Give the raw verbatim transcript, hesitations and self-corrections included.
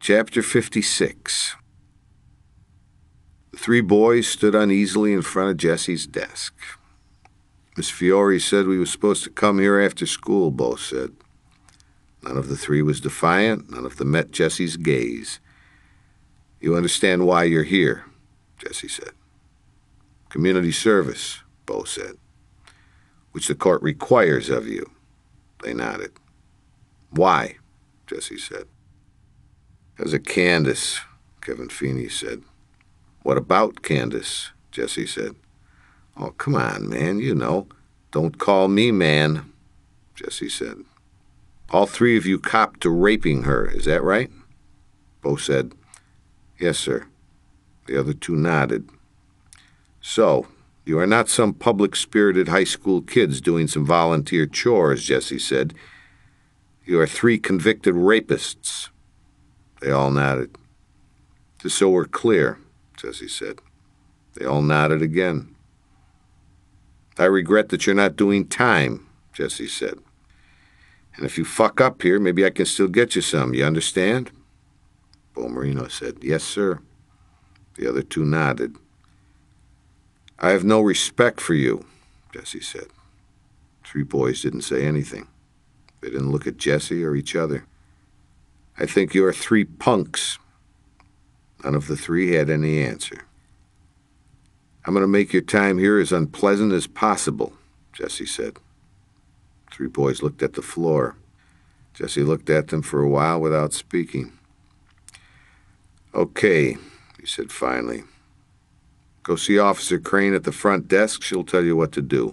Chapter fifty-six. The three boys stood uneasily in front of Jesse's desk. Miss Fiore said we were supposed to come here after school, Bo said. None of the three was defiant. None of them met Jesse's gaze. You understand why you're here, Jesse said. Community service, Bo said, which the court requires of you. They nodded. Why? Jesse said. Because of Candace, Kevin Feeney said. What about Candace? Jesse said. Oh, come on, man, you know. Don't call me man, Jesse said. All three of you copped to raping her, is that right? Bo said, yes, sir. The other two nodded. So, you are not some public-spirited high school kids doing some volunteer chores, Jesse said. You are three convicted rapists. They all nodded. Just so we're clear, Jesse said. They all nodded again. I regret that you're not doing time, Jesse said. And if you fuck up here, maybe I can still get you some, you understand? Bo Marino said, yes, sir. The other two nodded. I have no respect for you, Jesse said. Three boys didn't say anything. They didn't look at Jesse or each other. I think you are three punks. None of the three had any answer. I'm going to make your time here as unpleasant as possible, Jesse said. Three boys looked at the floor. Jesse looked at them for a while without speaking. Okay, he said finally. Go see Officer Crane at the front desk. She'll tell you what to do.